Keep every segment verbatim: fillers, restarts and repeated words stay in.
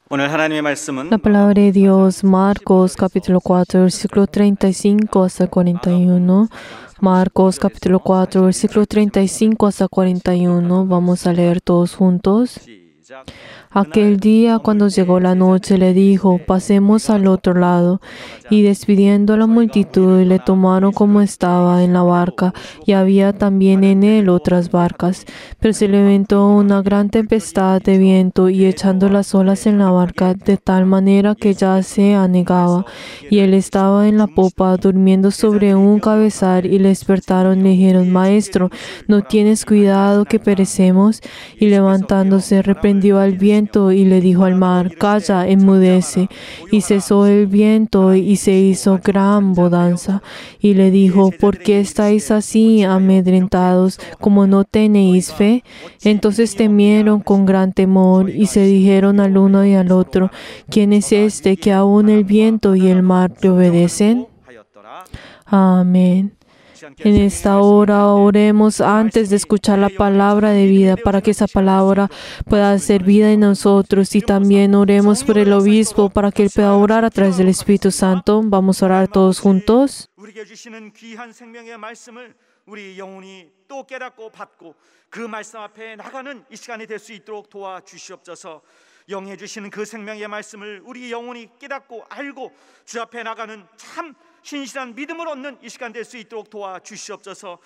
오늘 하나님의 말씀은 La palabra de Dios, Marcos capítulo cuatro, versículo treinta y cinco hasta cuarenta y uno. Marcos capítulo cuatro, versículo treinta y cinco hasta cuarenta y uno. Vamos a leer todos juntos. 시작. Aquel día, cuando llegó la noche, le dijo: pasemos al otro lado. Y despidiendo a la multitud, le tomaron como estaba en la barca, y había también en él otras barcas. Pero se levantó una gran tempestad de viento, y echando las olas en la barca, de tal manera que ya se anegaba. Y él estaba en la popa, durmiendo sobre un cabezal, y le despertaron y le dijeron: Maestro, ¿no tienes cuidado que perecemos? Y levantándose, reprendió al viento, y le dijo al mar: Calla, enmudece. Y cesó el viento, y se hizo gran bonanza. Y le dijo: ¿por qué estáis así amedrentados, como no tenéis fe? Entonces temieron con gran temor, y se dijeron al uno y al otro: ¿quién es este que aún el viento y el mar le obedecen? 하였더라. Amén. En esta hora oremos antes de escuchar la palabra de vida, para que esa palabra pueda hacer vida en nosotros, y también oremos por el obispo para que él pueda orar a través del Espíritu Santo. Vamos a orar todos juntos. 우리에게 주시는 귀한 생명의 말씀을 우리 영혼이 또 깨닫고 받고 그 말씀 앞에 나가는 이 시간이 될 수 있도록 도와 주시옵소서. 영해 주시는 그 생명의 말씀을 우리 영혼이 깨닫고 알고 주 앞에 나가는 참 신실한 믿음을 얻는 이 시간 될 수 있도록 도와 주시옵소서.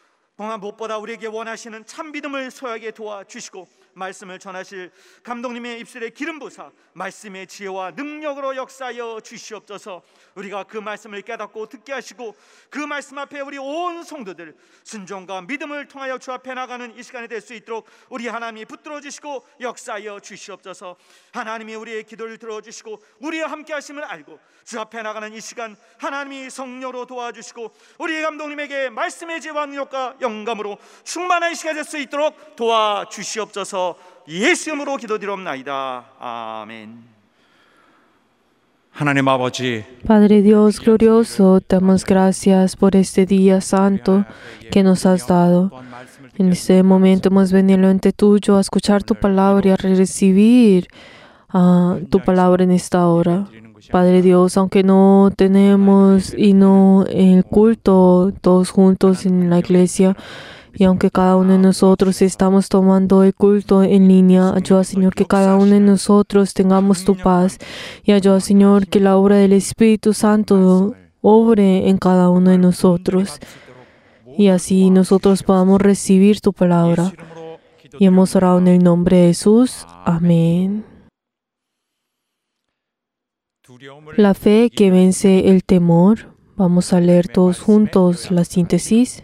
동안 무엇보다 우리에게 원하시는 참 믿음을 소유하게 도와 주시고 말씀을 전하실 감독님의 입술에 기름 부사 말씀의 지혜와 능력으로 역사하여 주시옵소서. 우리가 그 말씀을 깨닫고 듣게 하시고 그 말씀 앞에 우리 온 성도들 순종과 믿음을 통하여 주 앞에 나가는 이 시간이 될 수 있도록 우리 하나님이 붙들어 주시고 역사하여 주시옵소서. 하나님이 우리의 기도를 들어주시고 우리와 함께 하심을 알고 주 앞에 나가는 이 시간 하나님이 성령으로 도와주시고 우리 감독님에게 말씀의 지혜와 능력과 영감으로 충만한 이 시간이 될 수 있도록 도와주시옵소서. 예수 이름으로 기도드리옵나이다. 아멘. 하나님 아버지, Padre Dios glorioso, te damos gracias por este día santo que nos has dado. En este momento hemos venido ante tuyo a escuchar tu palabra y a recibir uh, tu palabra en esta hora. Padre Dios, aunque no tenemos y no el culto todos juntos en la iglesia, y aunque cada uno de nosotros estamos tomando el culto en línea, ayuda, Señor, que cada uno de nosotros tengamos tu paz. Y ayuda, Señor, que la obra del Espíritu Santo obre en cada uno de nosotros. Y así nosotros podamos recibir tu palabra. Y hemos orado en el nombre de Jesús. Amén. La fe que vence el temor. Vamos a leer todos juntos la síntesis.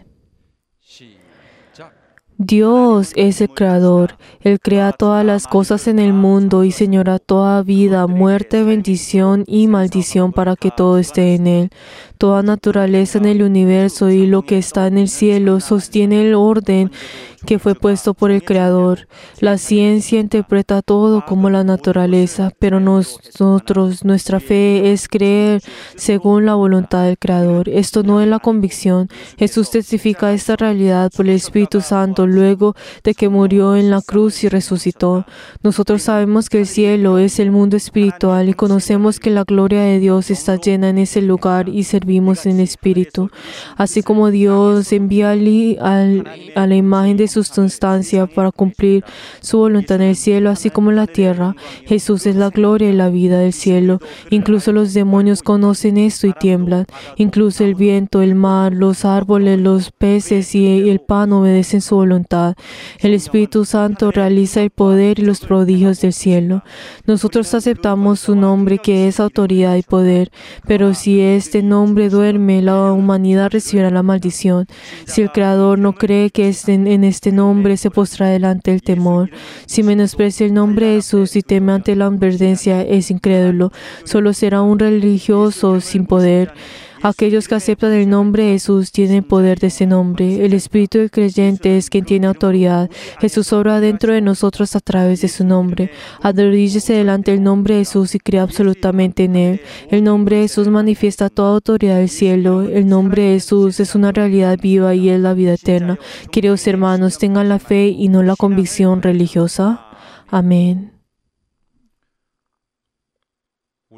Dios es el Creador. Él crea todas las cosas en el mundo y señora toda vida, muerte, bendición y maldición para que todo esté en Él. Toda naturaleza en el universo y lo que está en el cielo sostiene el orden que fue puesto por el Creador. La ciencia interpreta todo como la naturaleza, pero nosotros, nuestra fe es creer según la voluntad del Creador. Esto no es la convicción. Jesús testifica esta realidad por el Espíritu Santo luego de que murió en la cruz y resucitó. Nosotros sabemos que el cielo es el mundo espiritual y conocemos que la gloria de Dios está llena en ese lugar y servimos en espíritu. Así como Dios envía al, al, a la imagen de su sustancia para cumplir su voluntad en el cielo, así como en la tierra. Jesús es la gloria y la vida del cielo. Incluso los demonios conocen esto y tiemblan. Incluso el viento, el mar, los árboles, los peces y el pan obedecen su voluntad. El Espíritu Santo realiza el poder y los prodigios del cielo. Nosotros aceptamos su nombre, que es autoridad y poder, pero si este nombre duerme, la humanidad recibirá la maldición. Si el Creador no cree que estén en este nombre, se postra delante del temor. Si menosprecia el nombre de Jesús y teme ante la advertencia, es incrédulo. Solo será un religioso sin poder. Aquellos que aceptan el nombre de Jesús tienen poder de ese nombre. El espíritu del creyente es quien tiene autoridad. Jesús obra dentro de nosotros a través de su nombre. Arrodíllese delante del nombre de Jesús y crea absolutamente en Él. El nombre de Jesús manifiesta toda autoridad del cielo. El nombre de Jesús es una realidad viva y es la vida eterna. Queridos hermanos, tengan la fe y no la convicción religiosa. Amén.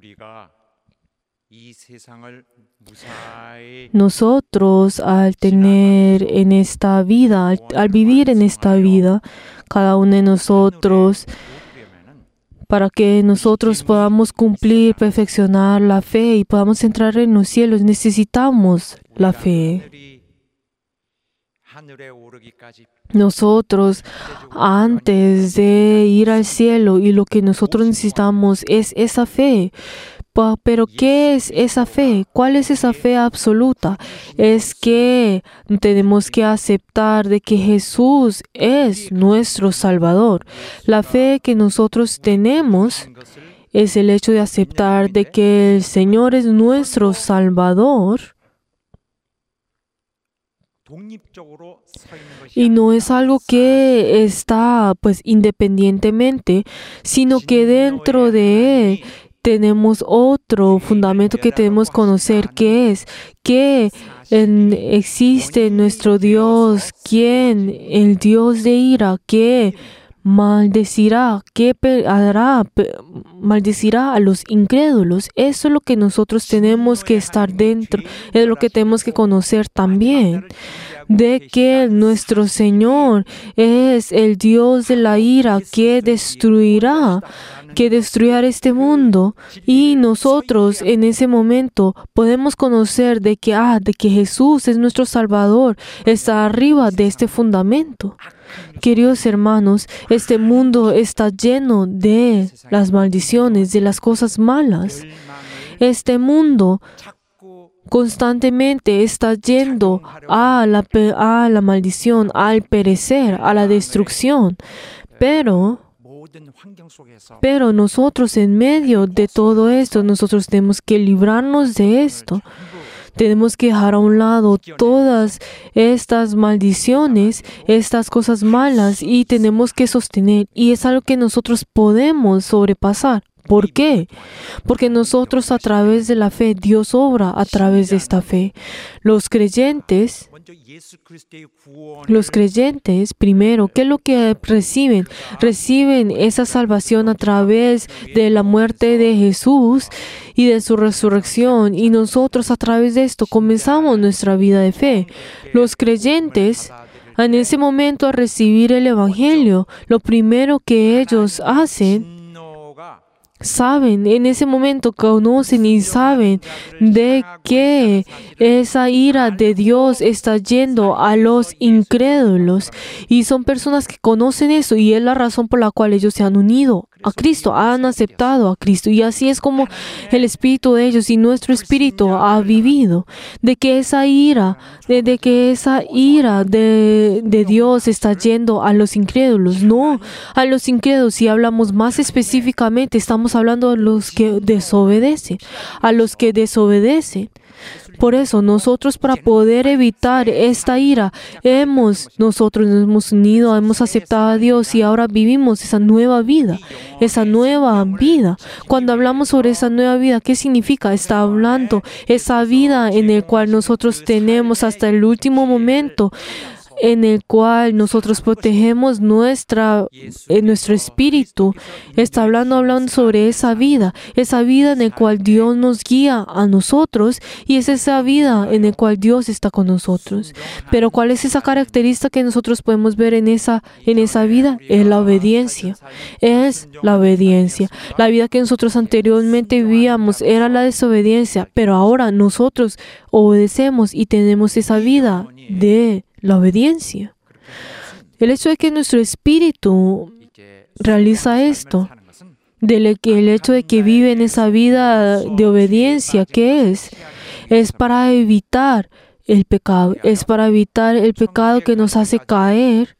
Nosotros, al tener en esta vida, al, al vivir en esta vida, cada uno de nosotros, para que nosotros podamos cumplir, perfeccionar la fe y podamos entrar en los cielos, necesitamos la fe. Nosotros, antes de ir al cielo, y lo que nosotros necesitamos es esa fe. Pero ¿qué es esa fe? ¿Cuál es esa fe absoluta? Es que tenemos que aceptar de que Jesús es nuestro Salvador. La fe que nosotros tenemos es el hecho de aceptar de que el Señor es nuestro Salvador. Y no es algo que está pues independientemente, sino que dentro de Él tenemos otro fundamento que debemos conocer, que es que en, existe nuestro Dios, quien, el Dios de ira, que maldecirá, que hará, maldecirá a los incrédulos. Eso es lo que nosotros tenemos que estar dentro, es lo que tenemos que conocer también, de que nuestro Señor es el Dios de la ira que destruirá, que destruirá este mundo, y nosotros en ese momento podemos conocer de que, ah, de que Jesús es nuestro Salvador, está arriba de este fundamento. Queridos hermanos, este mundo está lleno de las maldiciones, de las cosas malas. Este mundo constantemente está yendo a la, a la maldición, al perecer, a la destrucción. Pero, pero nosotros en medio de todo esto, nosotros tenemos que librarnos de esto. Tenemos que dejar a un lado todas estas maldiciones, estas cosas malas, y tenemos que sostener. Y es algo que nosotros podemos sobrepasar. ¿Por qué? Porque nosotros a través de la fe, Dios obra a través de esta fe. Los creyentes, los creyentes, primero, ¿qué es lo que reciben? Reciben esa salvación a través de la muerte de Jesús y de su resurrección. Y nosotros a través de esto comenzamos nuestra vida de fe. Los creyentes, en ese momento, al recibir el Evangelio, lo primero que ellos hacen, saben, en ese momento conocen y saben de que esa ira de Dios está yendo a los incrédulos. Y son personas que conocen eso, y es la razón por la cual ellos se han unido a Cristo, han aceptado a Cristo. Y así es como el espíritu de ellos y nuestro espíritu ha vivido. De que esa ira, de, de que esa ira de, de Dios está yendo a los incrédulos. No, a los incrédulos. Si hablamos más específicamente, estamos hablando de los que desobedecen, a los que desobedecen. Por eso nosotros, para poder evitar esta ira, hemos, nosotros nos hemos unido, hemos aceptado a Dios y ahora vivimos esa nueva vida, esa nueva vida. Cuando hablamos sobre esa nueva vida, ¿qué significa? Está hablando esa vida en la cual nosotros tenemos hasta el último momento, en el cual nosotros protegemos nuestra, eh, nuestro espíritu. Está hablando, hablando sobre esa vida, esa vida en la cual Dios nos guía a nosotros, y es esa vida en la cual Dios está con nosotros. Pero ¿cuál es esa característica que nosotros podemos ver en esa, en esa vida? Es la obediencia. Es la obediencia. La vida que nosotros anteriormente vivíamos era la desobediencia, pero ahora nosotros obedecemos y tenemos esa vida de la obediencia. El hecho de que nuestro espíritu realiza esto, del que el hecho de que vive en esa vida de obediencia, ¿qué es? Es para evitar el pecado, es para evitar el pecado que nos hace caer.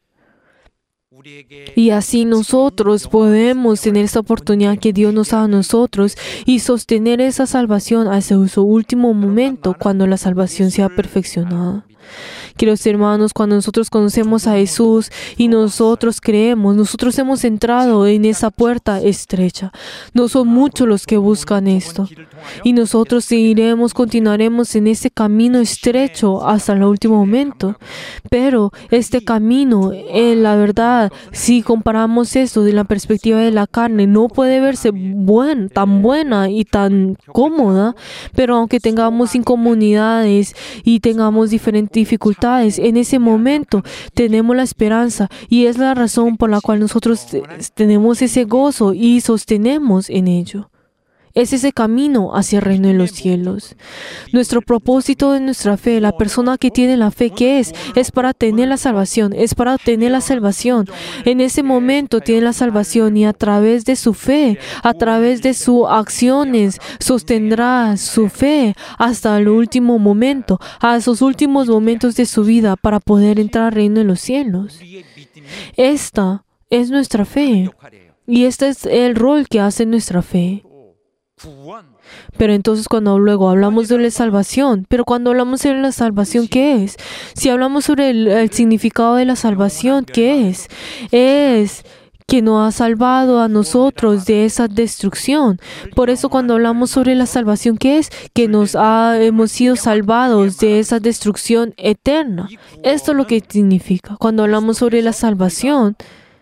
Y así nosotros podemos tener esta oportunidad que Dios nos da a nosotros y sostener esa salvación hasta su último momento, cuando la salvación sea perfeccionada. Queridos hermanos, cuando nosotros conocemos a Jesús y nosotros creemos, nosotros hemos entrado en esa puerta estrecha. No son muchos los que buscan esto. Y nosotros seguiremos, continuaremos en ese camino estrecho hasta el último momento. Pero este camino, en la verdad, si comparamos esto de la perspectiva de la carne, no puede verse buen, tan buena y tan cómoda, pero aunque tengamos incomunidades y tengamos diferentes dificultades, en ese momento tenemos la esperanza y es la razón por la cual nosotros tenemos ese gozo y sostenemos en ello. Es ese camino hacia el reino de los cielos. Nuestro propósito de nuestra fe, la persona que tiene la fe, ¿qué es? Es para tener la salvación, es para obtener la salvación. En ese momento tiene la salvación y a través de su fe, a través de sus acciones, sostendrá su fe hasta el último momento, a esos últimos momentos de su vida para poder entrar al reino de los cielos. Esta es nuestra fe y este es el rol que hace nuestra fe. Pero entonces cuando luego hablamos de la salvación, pero cuando hablamos de la salvación, ¿qué es? Si hablamos sobre el, el significado de la salvación, ¿qué es? Es que nos ha salvado a nosotros de esa destrucción. Por eso cuando hablamos sobre la salvación, ¿qué es? Que nos ha, hemos sido salvados de esa destrucción eterna. Esto es lo que significa. Cuando hablamos sobre la salvación,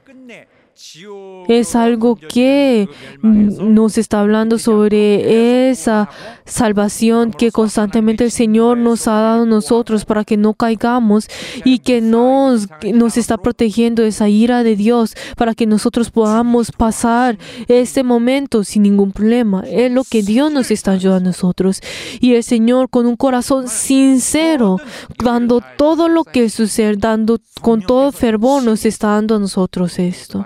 es algo que nos está hablando sobre esa salvación que constantemente el Señor nos ha dado a nosotros para que no caigamos y que nos, nos está protegiendo de esa ira de Dios para que nosotros podamos pasar este momento sin ningún problema. Es lo que Dios nos está ayudando a nosotros. Y el Señor con un corazón sincero, dando todo lo que sucede, dando con todo fervor, nos está dando a nosotros esto.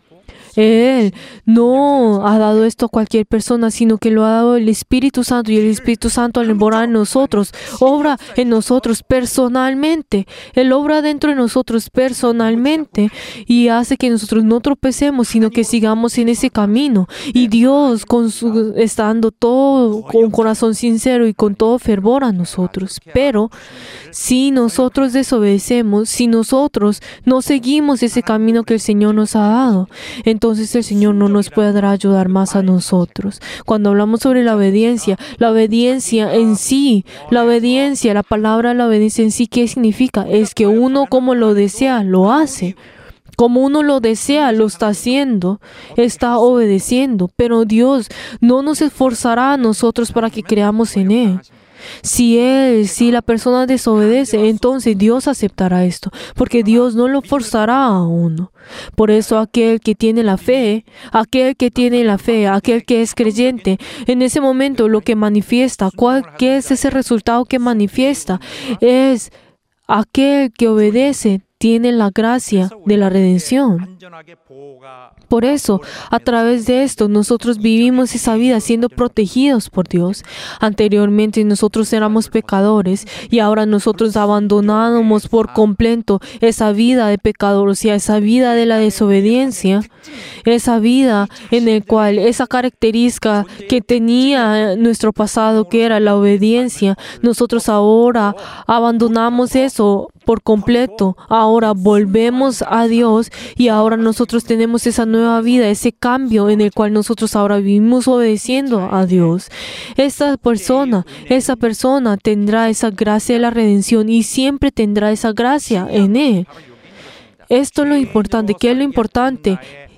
Él no ha dado esto a cualquier persona, sino que lo ha dado el Espíritu Santo, y el Espíritu Santo al morar en nosotros, obra en nosotros personalmente. Él obra dentro de nosotros personalmente y hace que nosotros no tropecemos, sino que sigamos en ese camino. Y Dios con su, está dando todo con un corazón sincero y con todo fervor a nosotros. Pero si nosotros desobedecemos, si nosotros no seguimos ese camino que el Señor nos ha dado, entonces el Señor no nos podrá ayudar más a nosotros. Cuando hablamos sobre la obediencia, la obediencia en sí, la obediencia, la palabra la obediencia en sí, ¿qué significa? Es que uno como lo desea, lo hace. Como uno lo desea, lo está haciendo, está obedeciendo. Pero Dios no nos esforzará a nosotros para que creamos en Él. Si él, si la persona desobedece, entonces Dios aceptará esto, porque Dios no lo forzará a uno. Por eso aquel que tiene la fe, aquel que tiene la fe, aquel que es creyente, en ese momento lo que manifiesta, ¿cuál, qué es ese resultado que manifiesta? Es aquel que obedece, tiene la gracia de la redención. Por eso, a través de esto, nosotros vivimos esa vida siendo protegidos por Dios. Anteriormente nosotros éramos pecadores y ahora nosotros abandonábamos por completo esa vida de pecadores, o sea, esa vida de la desobediencia, esa vida en la cual esa característica que tenía nuestro pasado, que era la obediencia, nosotros ahora abandonamos eso por completo. Ahora volvemos a Dios y ahora nosotros tenemos esa nueva vida, ese cambio en el cual nosotros ahora vivimos obedeciendo a Dios. Esa persona, esa persona tendrá esa gracia de la redención y siempre tendrá esa gracia en Él. Esto es lo importante. ¿Qué es lo importante?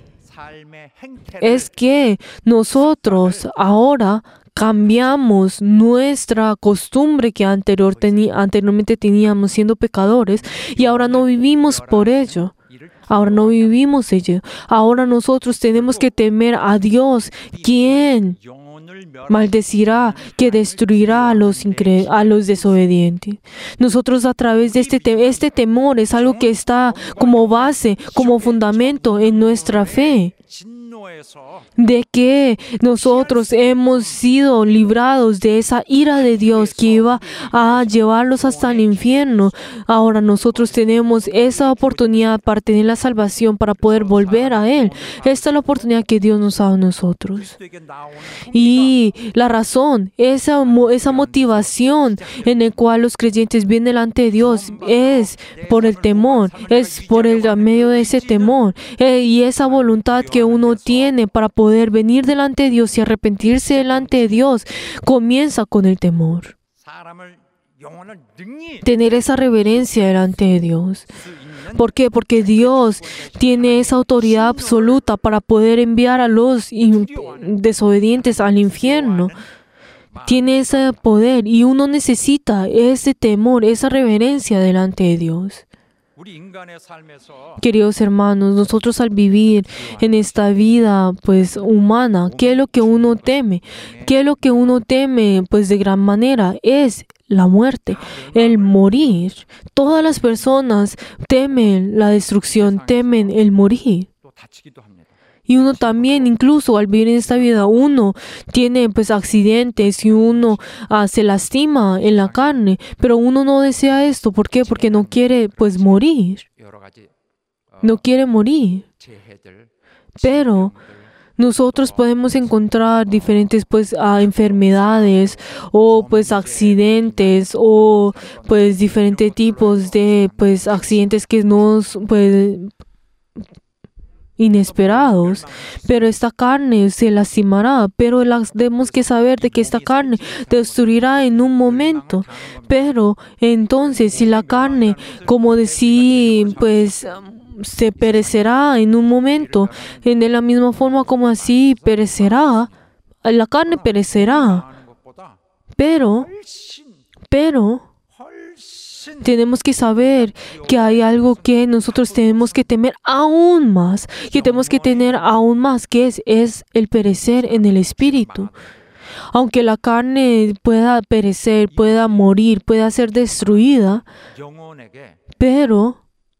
Es que nosotros ahora cambiamos nuestra costumbre que anterior teni- anteriormente teníamos siendo pecadores y ahora no vivimos por ello. Ahora no vivimos ello. Ahora nosotros tenemos que temer a Dios, quien maldecirá, que destruirá a los, incre- a los desobedientes. Nosotros a través de este, te- este temor es algo que está como base, como fundamento en nuestra fe, de que nosotros hemos sido librados de esa ira de Dios que iba a llevarlos hasta el infierno. Ahora nosotros tenemos esa oportunidad para tener la salvación, para poder volver a Él. Esta es la oportunidad que Dios nos ha dado a nosotros. Y la razón, esa, esa motivación en la cual los creyentes vienen delante de Dios es por el temor, es por el medio de ese temor eh, y esa voluntad que uno tiene para poder venir delante de Dios y arrepentirse delante de Dios, comienza con el temor. Tener esa reverencia delante de Dios. ¿Por qué? Porque Dios tiene esa autoridad absoluta para poder enviar a los in- desobedientes al infierno. Tiene ese poder y uno necesita ese temor, esa reverencia delante de Dios. Queridos hermanos, nosotros al vivir en esta vida pues humana, ¿qué es lo que uno teme? ¿Qué es lo que uno teme pues de gran manera? Es la muerte, el morir. Todas las personas temen la destrucción, temen el morir. Y uno también, incluso al vivir en esta vida, uno tiene pues accidentes y uno uh, se lastima en la carne, pero uno no desea esto. ¿Por qué? Porque no quiere pues morir. No quiere morir. Pero nosotros podemos encontrar diferentes pues uh, enfermedades o pues accidentes o pues diferentes tipos de pues accidentes que nos pues inesperados, pero esta carne se lastimará, pero las, tenemos que saber de que esta carne destruirá en un momento. Pero entonces si la carne, como decir, pues se perecerá en un momento, en la misma forma como así perecerá, la carne perecerá, pero, pero tenemos que saber que hay algo que nosotros tenemos que temer aún más, que tenemos que tener aún más, que es, es el perecer en el espíritu. Aunque la carne pueda perecer, pueda morir, pueda ser destruida, pero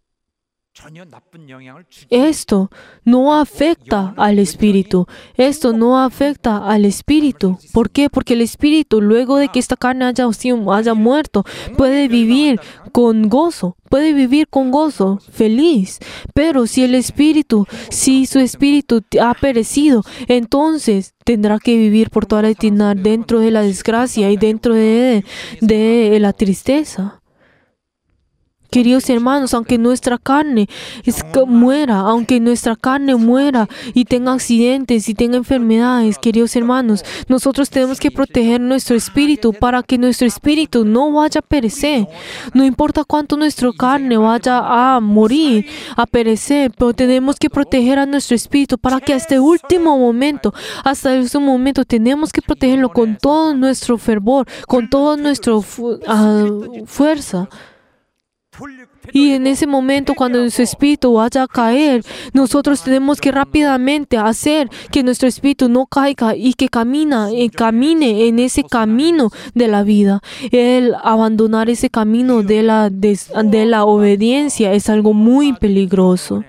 esto no afecta al espíritu. Esto no afecta al espíritu. ¿Por qué? Porque el espíritu, luego de que esta carne haya, haya muerto, puede vivir con gozo. Puede vivir con gozo, feliz. Pero si el espíritu, si su espíritu ha perecido, entonces tendrá que vivir por toda la eternidad dentro de la desgracia y dentro de, de la tristeza. Queridos hermanos, aunque nuestra carne es que muera, aunque nuestra carne muera y tenga accidentes y tenga enfermedades, queridos hermanos, nosotros tenemos que proteger nuestro espíritu para que nuestro espíritu no vaya a perecer. No importa cuánto nuestra carne vaya a morir, a perecer, pero tenemos que proteger a nuestro espíritu para que hasta el último momento, hasta ese momento, tenemos que protegerlo con todo nuestro fervor, con toda nuestra fu- uh, fuerza. Y en ese momento, cuando nuestro espíritu vaya a caer, nosotros tenemos que rápidamente hacer que nuestro espíritu no caiga y que camina, eh, camine en ese camino de la vida. El abandonar ese camino de la, de, de la obediencia es algo muy peligroso.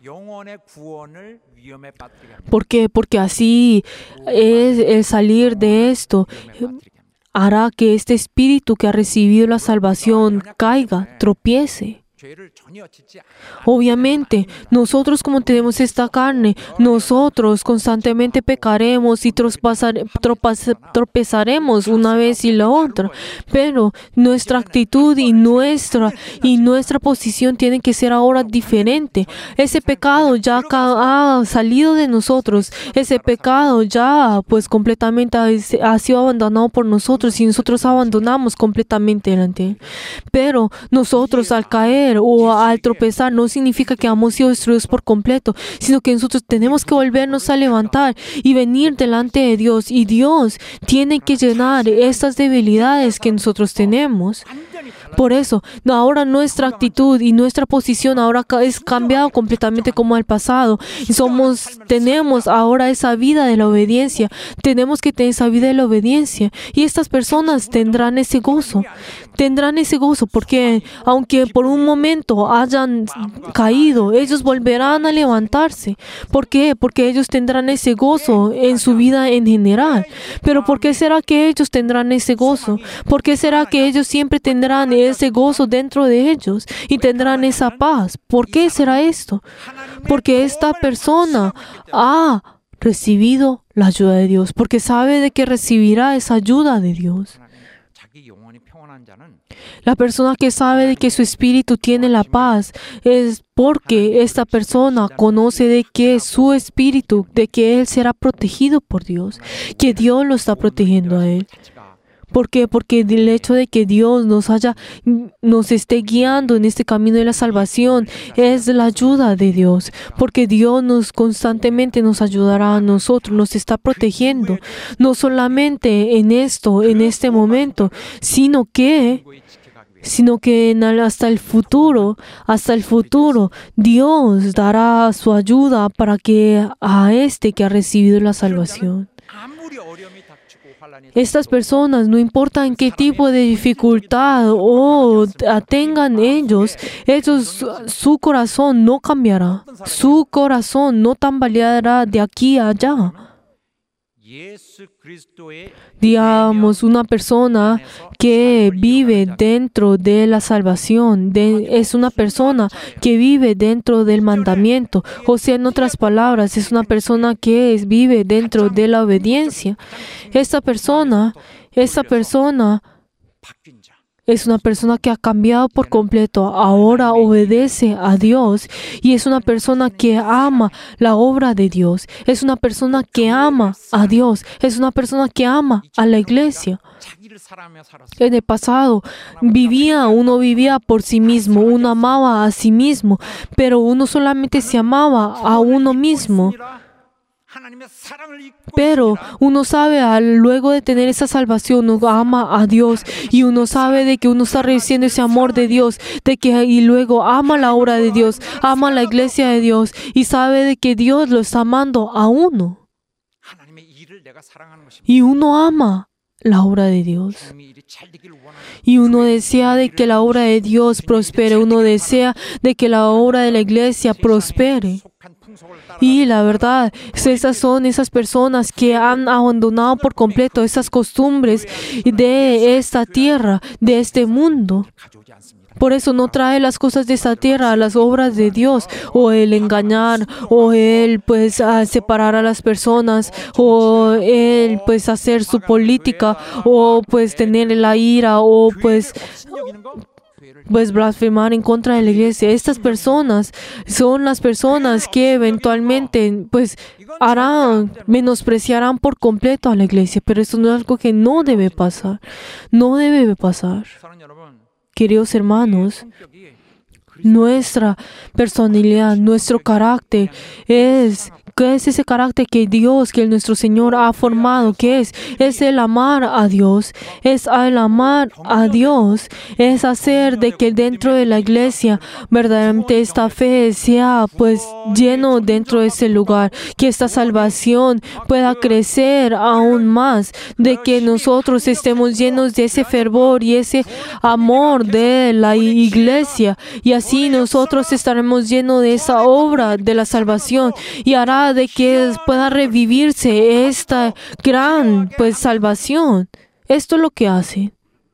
¿Por qué? Porque así es el salir de esto. Hará que este espíritu que ha recibido la salvación caiga, tropiece. Obviamente, nosotros como tenemos esta carne, nosotros constantemente pecaremos y tropezaremos una vez y la otra. Pero nuestra actitud y nuestra, y nuestra posición tienen que ser ahora diferente. Ese pecado ya ha salido de nosotros. Ese pecado ya pues completamente ha sido abandonado por nosotros y nosotros abandonamos completamente delante de Él. Pero nosotros al caer o al tropezar no significa que hemos sido destruidos por completo, sino que nosotros tenemos que volvernos a levantar y venir delante de Dios, y Dios tiene que llenar estas debilidades que nosotros tenemos. Por eso, ahora nuestra actitud y nuestra posición ahora es cambiado completamente como al pasado. Y somos, tenemos ahora esa vida de la obediencia. Tenemos que tener esa vida de la obediencia. Y estas personas tendrán ese gozo. Tendrán ese gozo porque aunque por un momento hayan caído, ellos volverán a levantarse. ¿Por qué? Porque ellos tendrán ese gozo en su vida en general. Pero ¿por qué será que ellos tendrán ese gozo? ¿Por qué será que ellos siempre tendrán ese gozo dentro de ellos y tendrán esa paz? ¿Por qué será esto? Porque esta persona ha recibido la ayuda de Dios, porque sabe de que recibirá esa ayuda de Dios. La persona que sabe de que su espíritu tiene la paz es porque esta persona conoce de que su espíritu, de que él será protegido por Dios, que Dios lo está protegiendo a él. ¿Por qué? Porque el hecho de que Dios nos haya, nos esté guiando en este camino de la salvación es la ayuda de Dios. Porque Dios nos constantemente nos ayudará a nosotros, nos está protegiendo. No solamente en esto, en este momento, sino que sino que en el, hasta el futuro, hasta el futuro, Dios dará su ayuda para que a este que ha recibido la salvación. Estas personas, no importa en qué tipo de dificultad o tengan ellos, ellos, su corazón no cambiará, su corazón no tambaleará de aquí a allá. Digamos, una persona que vive dentro de la salvación, de, es una persona que vive dentro del mandamiento. O sea, en otras palabras, es una persona que es, vive dentro de la obediencia. Esta persona, esta persona es una persona que ha cambiado por completo. Ahora obedece a Dios y es una persona que ama la obra de Dios. Es una persona que ama a Dios. Es una persona que ama a la iglesia. En el pasado vivía, uno vivía por sí mismo, uno amaba a sí mismo, pero uno solamente se amaba a uno mismo. Pero uno sabe, al, luego de tener esa salvación, uno ama a Dios y uno sabe de que uno está recibiendo ese amor de Dios, de que y luego ama la obra de Dios, ama la iglesia de Dios y sabe de que Dios lo está amando a uno. Y uno ama la obra de Dios. Y uno desea de que la obra de Dios prospere, uno desea de que la obra de la iglesia prospere. Y la verdad, esas son esas personas que han abandonado por completo esas costumbres de esta tierra, de este mundo. Por eso no trae las cosas de esta tierra a las obras de Dios, o el engañar, o el pues a separar a las personas, o el pues hacer su política, o pues tener la ira, o pues pues blasfemar en contra de la iglesia. Estas personas son las personas que eventualmente pues harán, menospreciarán por completo a la iglesia, pero esto no es algo que no debe pasar, no debe pasar. Queridos hermanos, nuestra personalidad, nuestro carácter es ¿qué es ese carácter que Dios, que nuestro Señor ha formado? ¿Qué es? Es el amar a Dios. Es el amar a Dios. Es hacer de que dentro de la iglesia verdaderamente esta fe sea pues lleno dentro de ese lugar. Que esta salvación pueda crecer aún más. De que nosotros estemos llenos de ese fervor y ese amor de la iglesia. Y así nosotros estaremos llenos de esa obra de la salvación. Y hará de que pueda revivirse esta gran pues salvación. Esto es lo que hace.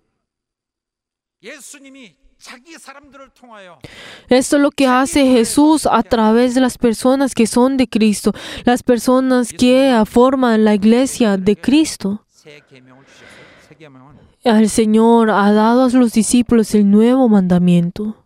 Esto es lo que hace Jesús a través de las personas que son de Cristo, las personas que forman la iglesia de Cristo. El Señor ha dado a los discípulos el nuevo mandamiento.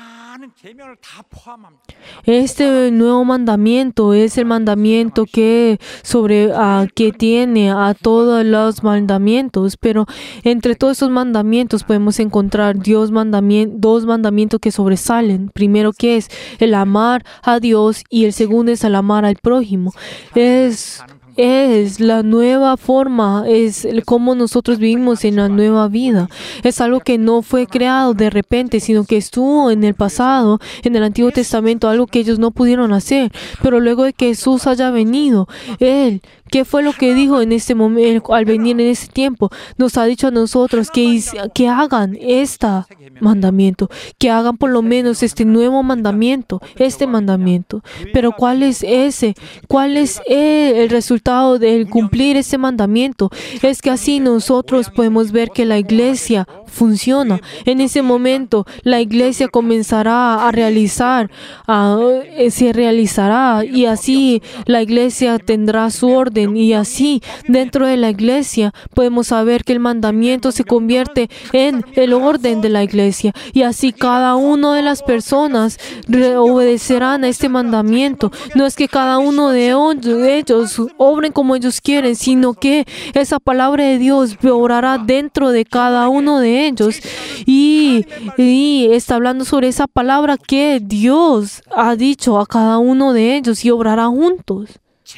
Este nuevo mandamiento es el mandamiento que sobre uh, que tiene a todos los mandamientos, pero entre todos esos mandamientos podemos encontrar Dios mandamien- dos mandamientos que sobresalen. Primero que es el amar a Dios y el segundo es el amar al prójimo. Es Es la nueva forma, es cómo nosotros vivimos en la nueva vida. Es algo que no fue creado de repente, sino que estuvo en el pasado, en el Antiguo Testamento, algo que ellos no pudieron hacer. Pero luego de que Jesús haya venido, Él, ¿qué fue lo que dijo en este momento, al venir en ese tiempo? Nos ha dicho a nosotros que, que hagan este mandamiento, que hagan por lo menos este nuevo mandamiento, este mandamiento. Pero ¿cuál es ese? ¿Cuál es el resultado de cumplir ese mandamiento? Es que así nosotros podemos ver que la iglesia funciona. En ese momento, la iglesia comenzará a realizar, uh, se realizará, y así la iglesia tendrá su orden, y así dentro de la iglesia podemos saber que el mandamiento se convierte en el orden de la iglesia, y así cada una de las personas obedecerán a este mandamiento. No es que cada uno de ellos obren como ellos quieren, sino que esa palabra de Dios obrará dentro de cada uno de ellos, y, y está hablando sobre esa palabra que Dios ha dicho a cada uno de ellos, y obrará juntos.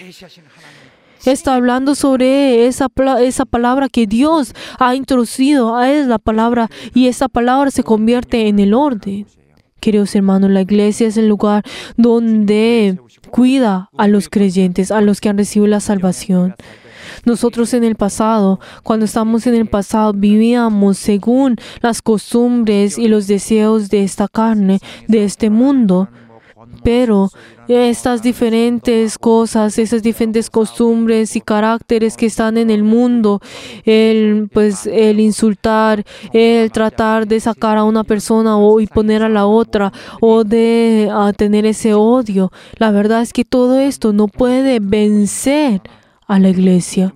Está hablando sobre esa, esa palabra que Dios ha introducido, es la palabra, y esa palabra se convierte en el orden. Queridos hermanos, la iglesia es el lugar donde cuida a los creyentes, a los que han recibido la salvación. Nosotros en el pasado, cuando estamos en el pasado, vivíamos según las costumbres y los deseos de esta carne, de este mundo. Pero estas diferentes cosas, esas diferentes costumbres y caracteres que están en el mundo, el, pues, el insultar, el tratar de sacar a una persona o y poner a la otra, o de uh, tener ese odio, la verdad es que todo esto no puede vencer a la iglesia.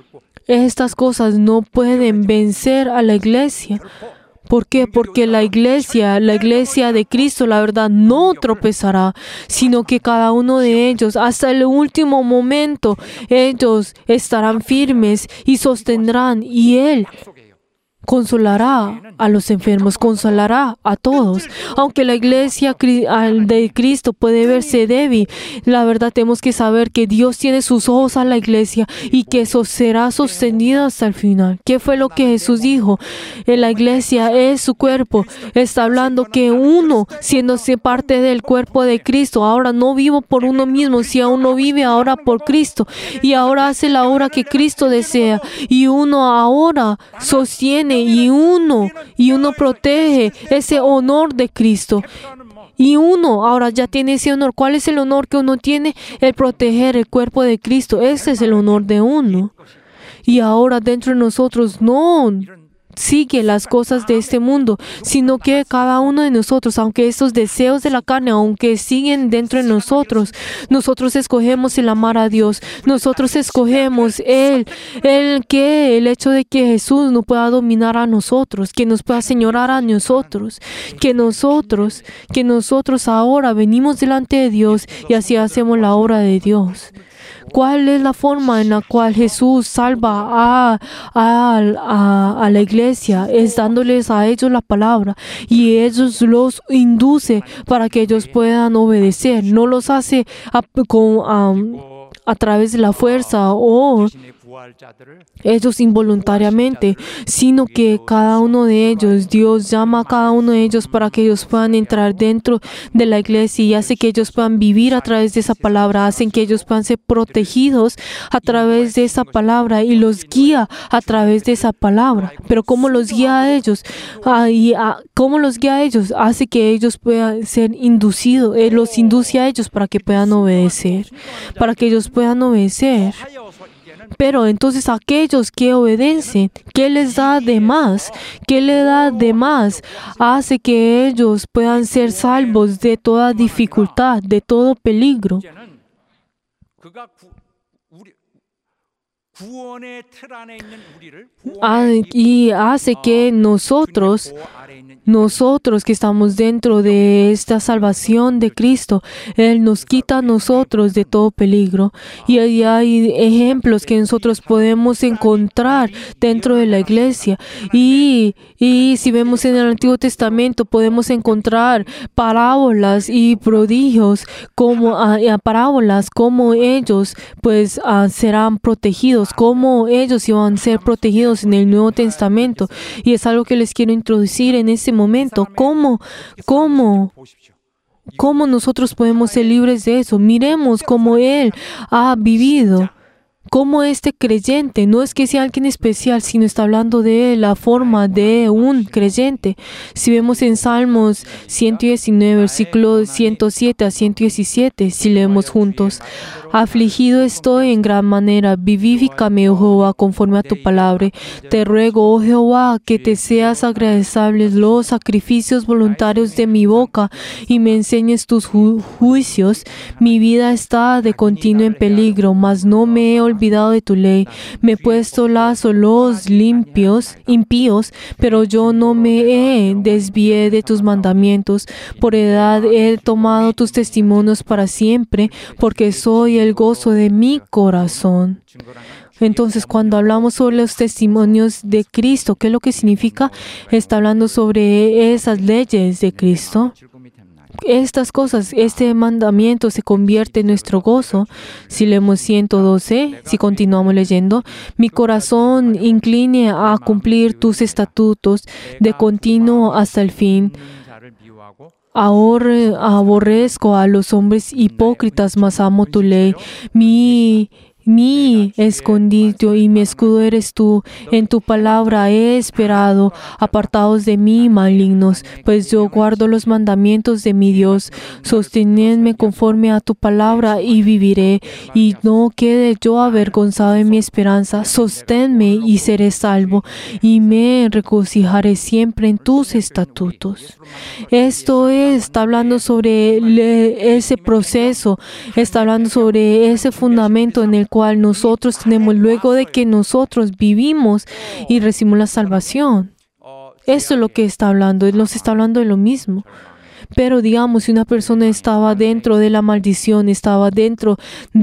Estas cosas no pueden vencer a la iglesia. ¿Por qué? Porque la iglesia, la iglesia de Cristo, la verdad, no tropezará, sino que cada uno de ellos, hasta el último momento, ellos estarán firmes y sostendrán, y Él consolará a los enfermos, consolará a todos. Aunque la iglesia de Cristo puede verse débil, la verdad tenemos que saber que Dios tiene sus ojos a la iglesia y que eso será sostenido hasta el final. ¿Qué fue lo que Jesús dijo? La iglesia es su cuerpo. Está hablando que uno, siéndose parte del cuerpo de Cristo, ahora no vivo por uno mismo, si aún no vive ahora por Cristo, y ahora hace la obra que Cristo desea, y uno ahora sostiene y uno, y uno protege ese honor de Cristo. Y uno ahora ya tiene ese honor. ¿Cuál es el honor que uno tiene? El proteger el cuerpo de Cristo. Ese es el honor de uno. Y ahora dentro de nosotros no sigue las cosas de este mundo, sino que cada uno de nosotros, aunque estos deseos de la carne, aunque siguen dentro de nosotros, nosotros escogemos el amar a Dios. Nosotros escogemos el, el que el hecho de que Jesús no pueda dominar a nosotros, que nos pueda señorar a nosotros, que nosotros, que nosotros ahora venimos delante de Dios y así hacemos la obra de Dios. ¿Cuál es la forma en la cual Jesús salva a, a, a, a la iglesia? Es dándoles a ellos la palabra, y ellos los induce para que ellos puedan obedecer. No los hace a, con, a, a través de la fuerza o ellos involuntariamente, sino que cada uno de ellos, Dios llama a cada uno de ellos para que ellos puedan entrar dentro de la iglesia y hace que ellos puedan vivir a través de esa palabra, hacen que ellos puedan ser protegidos a través de esa palabra y los guía a través de esa palabra. Pero ¿cómo los guía a ellos? Ah, y, ah, ¿Cómo los guía a ellos? Hace que ellos puedan ser inducidos, eh, los induce a ellos para que puedan obedecer, para que ellos puedan obedecer. Pero entonces aquellos que obedecen, ¿qué les da de más? ¿Qué le da de más? Hace que ellos puedan ser salvos de toda dificultad, de todo peligro. Y hace que nosotros, nosotros que estamos dentro de esta salvación de Cristo, Él nos quita a nosotros de todo peligro. Y ahí hay ejemplos que nosotros podemos encontrar dentro de la iglesia. Y, y si vemos en el Antiguo Testamento, podemos encontrar parábolas y prodigios, como uh, parábolas, como ellos pues uh, serán protegidos, cómo ellos iban a ser protegidos en el Nuevo Testamento. Y es algo que les quiero introducir en este momento. ¿Cómo, cómo, cómo nosotros podemos ser libres de eso? Miremos cómo Él ha vivido, como este creyente, no es que sea alguien especial, sino está hablando de la forma de un creyente. Si vemos en Salmos ciento diecinueve, versículos ciento siete a ciento diecisiete, si leemos juntos: afligido estoy en gran manera, vivifícame, oh Jehová, conforme a tu palabra. Te ruego, oh Jehová, que te seas agradables los sacrificios voluntarios de mi boca y me enseñes tus ju- juicios. Mi vida está de continuo en peligro, mas no me he olvidado de tu ley. Me he puesto lazo los limpios, impíos, pero yo no me he desvié de tus mandamientos. Por edad he tomado tus testimonios para siempre, porque soy el gozo de mi corazón. Entonces, cuando hablamos sobre los testimonios de Cristo, ¿qué es lo que significa? Está hablando sobre esas leyes de Cristo. Estas cosas, este mandamiento se convierte en nuestro gozo. Si leemos ciento doce, si continuamos leyendo: mi corazón incline a cumplir tus estatutos de continuo hasta el fin. Ahora aborrezco a los hombres hipócritas, mas amo tu ley. Mi Mi escondite y mi escudo eres tú. En tu palabra he esperado. Apartados de mí, malignos, pues yo guardo los mandamientos de mi Dios. Sostenedme conforme a tu palabra y viviré, y no quede yo avergonzado en mi esperanza. Sosténme y seré salvo, y me regocijaré siempre en tus estatutos. Esto es, está hablando sobre le, ese proceso, está hablando sobre ese fundamento en el cual nosotros tenemos luego de que nosotros vivimos y recibimos la salvación. Esto es lo que está hablando, nos está hablando de lo mismo. Pero digamos, si una persona estaba dentro de la maldición, estaba dentro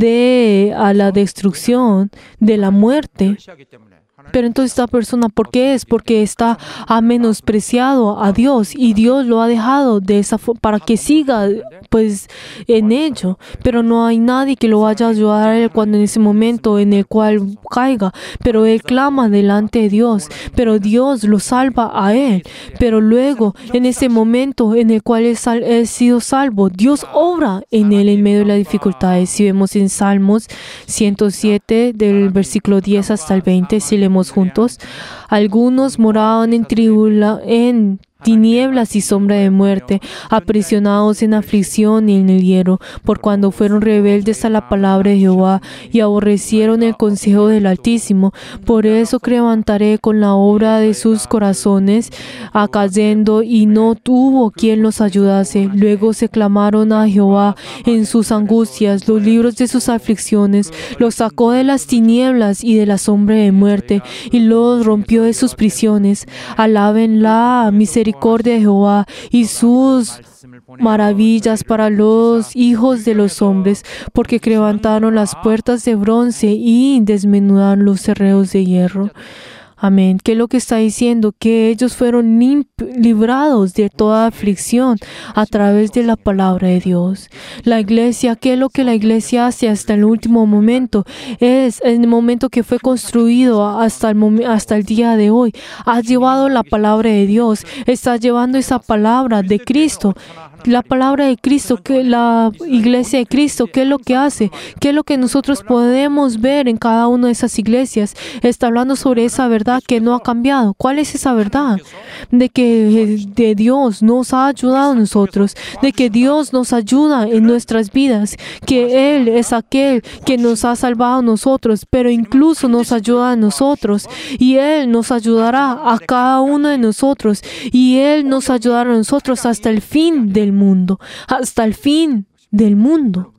de a la destrucción, de la muerte, pero entonces esta persona, ¿por qué es? Porque está ha menospreciado a Dios y Dios lo ha dejado de esa forma para que siga pues en ello, pero no hay nadie que lo vaya a ayudar a él cuando en ese momento en el cual caiga, pero él clama delante de Dios, pero Dios lo salva a él, pero luego en ese momento en el cual él ha sido salvo, Dios obra en él en medio de las dificultades. Si vemos en Salmos ciento siete del versículo diez hasta el veinte, si leemos juntos: algunos moraban en tribula en tinieblas y sombra de muerte, aprisionados en aflicción y en el hierro, por cuando fueron rebeldes a la palabra de Jehová y aborrecieron el consejo del Altísimo. Por eso levantaré con la obra de sus corazones, acayendo, y no tuvo quien los ayudase. Luego se clamaron a Jehová en sus angustias, los libros de sus aflicciones, los sacó de las tinieblas y de la sombra de muerte, y los rompió de sus prisiones. Alaben la misericordia de Jehová y sus maravillas para los hijos de los hombres, porque levantaron las puertas de bronce y desmenudaron los cerrojos de hierro. Amén. ¿Qué es lo que está diciendo? Que ellos fueron librados de toda aflicción a través de la palabra de Dios. La iglesia, ¿qué es lo que la iglesia hace hasta el último momento? Es en el momento que fue construido hasta el, mom- hasta el día de hoy. Ha llevado la palabra de Dios. Está llevando esa palabra de Cristo. La palabra de Cristo, que la iglesia de Cristo, ¿qué es lo que hace? ¿Qué es lo que nosotros podemos ver en cada una de esas iglesias? Está hablando sobre esa verdad que no ha cambiado. ¿Cuál es esa verdad? De que de Dios nos ha ayudado a nosotros, de que Dios nos ayuda en nuestras vidas, que Él es aquel que nos ha salvado a nosotros, pero incluso nos ayuda a nosotros, y Él nos ayudará a cada uno de nosotros, y Él nos ayudará a nosotros hasta el fin del mundo, hasta el fin del mundo.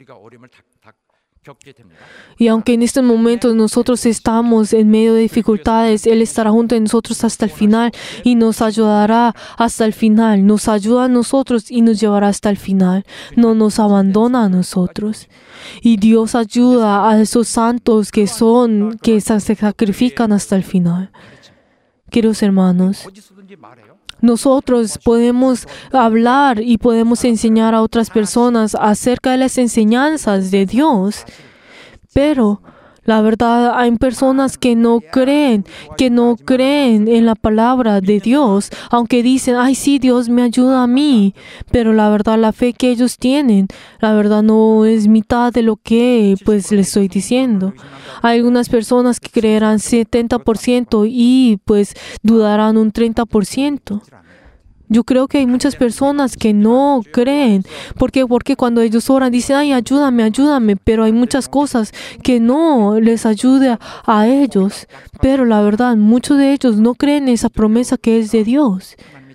Y aunque en estos momentos nosotros estamos en medio de dificultades, Él estará junto a nosotros hasta el final y nos ayudará hasta el final. Nos ayuda a nosotros y nos llevará hasta el final. No nos abandona a nosotros. Y Dios ayuda a esos santos que son, que se sacrifican hasta el final. Queridos hermanos, nosotros podemos hablar y podemos enseñar a otras personas acerca de las enseñanzas de Dios, pero La verdad, hay personas que no creen, que no creen en la palabra de Dios, aunque dicen, ay sí, Dios me ayuda a mí, pero la verdad, la fe que ellos tienen, la verdad no es mitad de lo que pues les estoy diciendo. Hay algunas personas que creerán setenta por ciento y pues dudarán un treinta por ciento. Yo creo que hay muchas personas que no creen. ¿Por qué? Porque cuando ellos oran dicen, ay, ayúdame, ayúdame. Pero hay muchas cosas que no les ayuda a ellos. Pero la verdad, muchos de ellos no creen en esa promesa que es de Dios.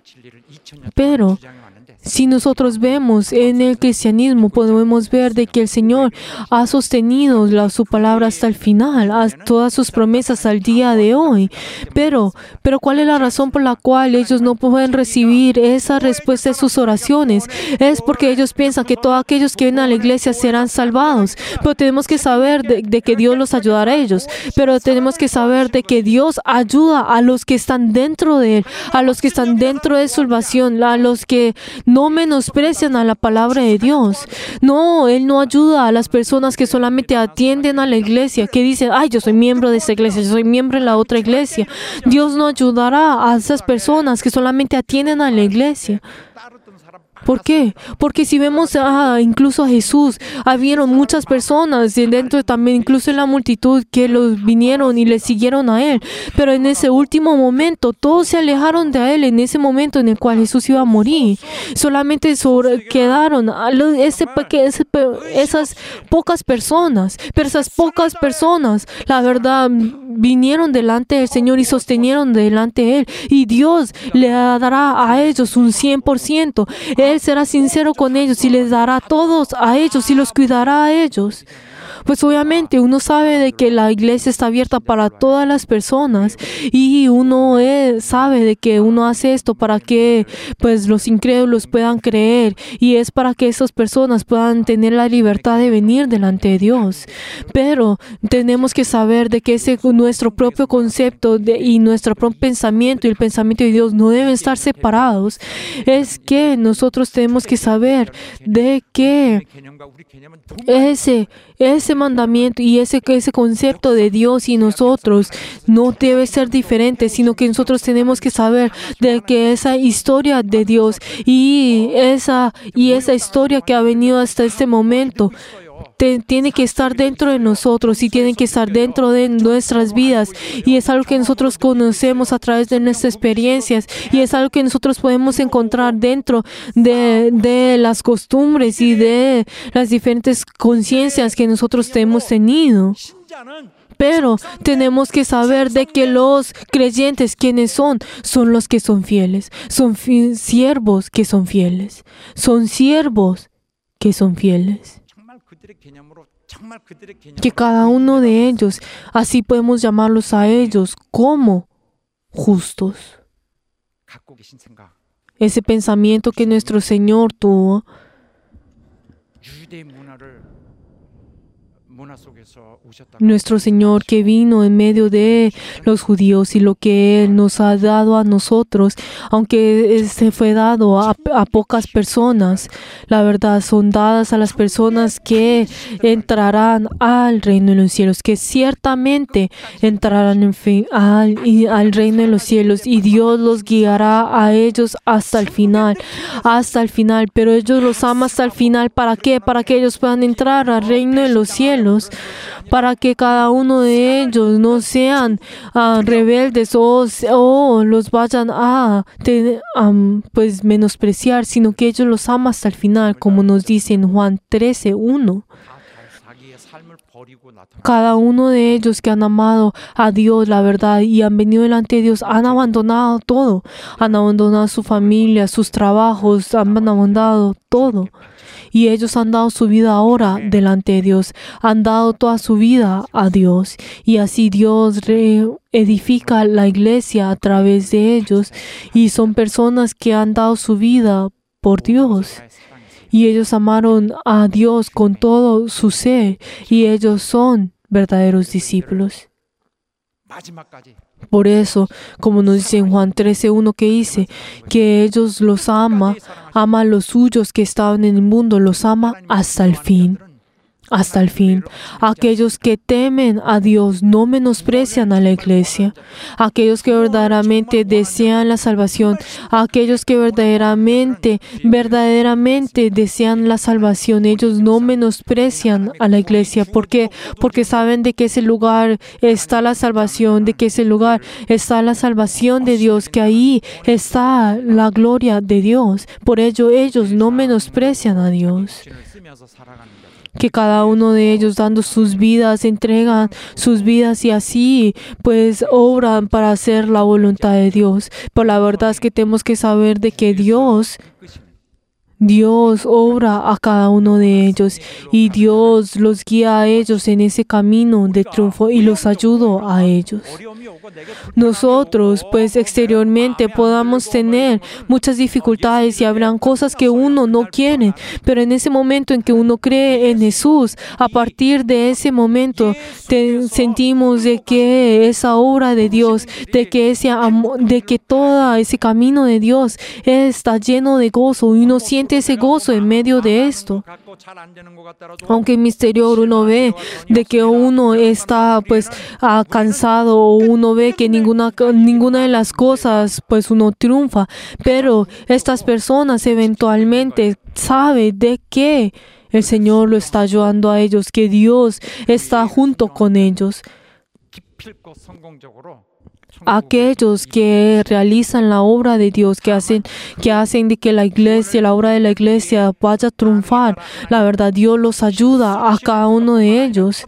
Pero si nosotros vemos en el cristianismo, podemos ver de que el Señor ha sostenido la, su palabra hasta el final, a todas sus promesas al día de hoy. Pero, pero ¿cuál es la razón por la cual ellos no pueden recibir esa respuesta de sus oraciones? Es porque ellos piensan que todos aquellos que vienen a la iglesia serán salvados. Pero tenemos que saber de, de que Dios los ayudará a ellos. Pero tenemos que saber de que Dios ayuda a los que están dentro de Él, a los que están dentro de su salvación, a los que no menosprecian a la palabra de Dios. No, Él no ayuda a las personas que solamente atienden a la iglesia, que dicen, ay, yo soy miembro de esta iglesia, yo soy miembro de la otra iglesia. Dios no ayudará a esas personas que solamente atienden a la iglesia. ¿Por qué? Porque si vemos a, incluso a Jesús, habieron muchas personas dentro también, incluso en la multitud, que los vinieron y le siguieron a Él. Pero en ese último momento, todos se alejaron de Él en ese momento en el cual Jesús iba a morir. Solamente sobre, quedaron a los, ese, ese, esas pocas personas. Pero esas pocas personas, la verdad, vinieron delante del Señor y sostenieron delante de Él. Y Dios le dará a ellos un cien por ciento. Él será sincero con ellos y les dará a todos a ellos y los cuidará a ellos. Pues obviamente uno sabe de que la iglesia está abierta para todas las personas y uno es, sabe de que uno hace esto para que pues los incrédulos puedan creer y es para que esas personas puedan tener la libertad de venir delante de Dios. Pero tenemos que saber de que ese nuestro propio concepto de, y nuestro propio pensamiento y el pensamiento de Dios no deben estar separados. Es que nosotros tenemos que saber de que ese Ese mandamiento y ese, ese concepto de Dios y nosotros no debe ser diferente, sino que nosotros tenemos que saber de que esa historia de Dios y esa, y esa historia que ha venido hasta este momento Te, tiene que estar dentro de nosotros y tiene que estar dentro de nuestras vidas y es algo que nosotros conocemos a través de nuestras experiencias y es algo que nosotros podemos encontrar dentro de, de las costumbres y de las diferentes conciencias que nosotros hemos tenido. Pero tenemos que saber de que los creyentes, ¿quiénes son? Son los que son fieles. Son fi- siervos que son fieles. Son siervos que son fieles. Que cada uno de ellos, así podemos llamarlos a ellos como justos. Ese pensamiento que nuestro Señor tuvo, nuestro Señor que vino en medio de los judíos y lo que Él nos ha dado a nosotros, aunque se fue dado a, a pocas personas, la verdad son dadas a las personas que entrarán al reino de los cielos, que ciertamente entrarán en fin, al, al reino de los cielos y Dios los guiará a ellos hasta el final, hasta el final, pero ellos los ama hasta el final. ¿Para qué? Para que ellos puedan entrar al reino de los cielos, para que cada uno de ellos no sean uh, rebeldes o, o los vayan a te, um, pues menospreciar, sino que ellos los aman hasta el final, como nos dice en Juan trece uno. Cada uno de ellos que han amado a Dios, la verdad, y han venido delante de Dios, han abandonado todo. Han abandonado su familia, sus trabajos, han abandonado todo. Y ellos han dado su vida ahora delante de Dios. Han dado toda su vida a Dios. Y así Dios edifica la iglesia a través de ellos. Y son personas que han dado su vida por Dios. Y ellos amaron a Dios con todo su ser. Y ellos son verdaderos discípulos. Por eso, como nos dice en Juan trece uno, que dice que ellos los ama, ama a los suyos que estaban en el mundo, los ama hasta el fin. hasta el fin. Aquellos que temen a Dios no menosprecian a la iglesia. Aquellos que verdaderamente desean la salvación, aquellos que verdaderamente, verdaderamente desean la salvación, ellos no menosprecian a la iglesia. ¿Por qué? Porque saben de que ese lugar está la salvación, de que ese lugar está la salvación de Dios, que ahí está la gloria de Dios. Por ello, ellos no menosprecian a Dios. Que cada uno de ellos dando sus vidas, entregan sus vidas y así pues obran para hacer la voluntad de Dios. Pero la verdad es que tenemos que saber de que Dios, Dios obra a cada uno de ellos y Dios los guía a ellos en ese camino de triunfo y los ayuda a ellos. Nosotros, pues exteriormente podamos tener muchas dificultades y habrán cosas que uno no quiere, pero en ese momento en que uno cree en Jesús, a partir de ese momento te, sentimos de que esa obra de Dios, de que ese amor, de que todo ese camino de Dios está lleno de gozo y uno siente ese gozo en medio de esto. Aunque en mi exterior uno ve de que uno está pues ah, cansado o uno ve que ninguna, ninguna de las cosas pues uno triunfa, pero estas personas eventualmente saben de que el Señor lo está ayudando a ellos, que Dios está junto con ellos. Aquellos que realizan la obra de Dios, que hacen, que hacen de que la iglesia, la obra de la iglesia vaya a triunfar, la verdad, Dios los ayuda a cada uno de ellos.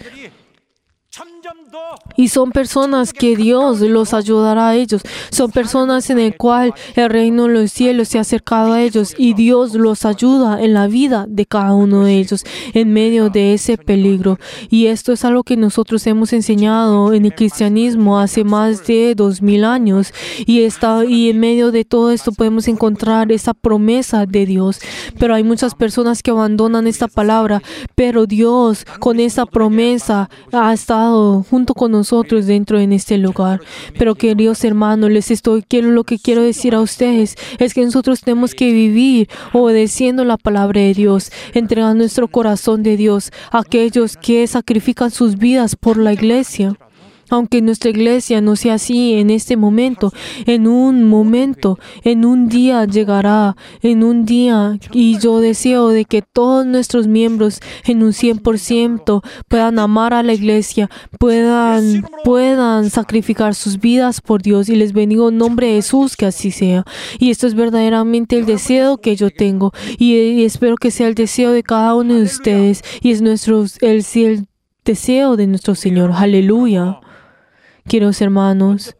Y son personas que Dios los ayudará a ellos. Son personas en el cual el reino de los cielos se ha acercado a ellos y Dios los ayuda en la vida de cada uno de ellos en medio de ese peligro. Y esto es algo que nosotros hemos enseñado en el cristianismo hace más de dos mil años. Y, está, y en medio de todo esto podemos encontrar esa promesa de Dios. Pero hay muchas personas que abandonan esta palabra. Pero Dios con esa promesa ha estado junto con nosotros dentro en este lugar. Pero queridos hermanos, les estoy quiero lo que quiero decir a ustedes es que nosotros tenemos que vivir obedeciendo la palabra de Dios, entregando nuestro corazón de Dios a aquellos que sacrifican sus vidas por la iglesia. Aunque nuestra iglesia no sea así en este momento, en un momento, en un día llegará, en un día, y yo deseo de que todos nuestros miembros en un cien por ciento puedan amar a la iglesia, puedan, puedan sacrificar sus vidas por Dios, y les bendigo en nombre de Jesús que así sea. Y esto es verdaderamente el deseo que yo tengo, y, y espero que sea el deseo de cada uno de ustedes, y es nuestro, el, el deseo de nuestro Señor. Aleluya. Queridos hermanos,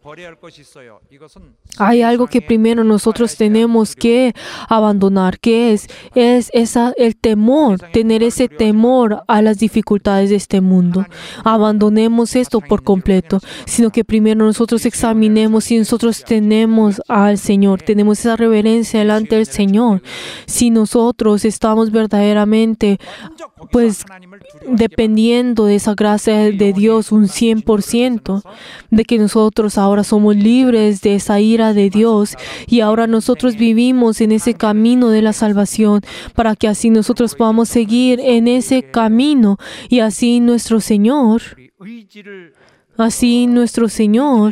hay algo que primero nosotros tenemos que abandonar, que es, es esa, el temor, tener ese temor a las dificultades de este mundo. Abandonemos esto por completo, sino que primero nosotros examinemos si nosotros tenemos al Señor, tenemos esa reverencia delante del Señor. Si nosotros estamos verdaderamente, pues, dependiendo de esa gracia de Dios un cien por ciento, de que nosotros ahora somos libres de esa ira de Dios y ahora nosotros vivimos en ese camino de la salvación para que así nosotros podamos seguir en ese camino y así nuestro Señor, así nuestro Señor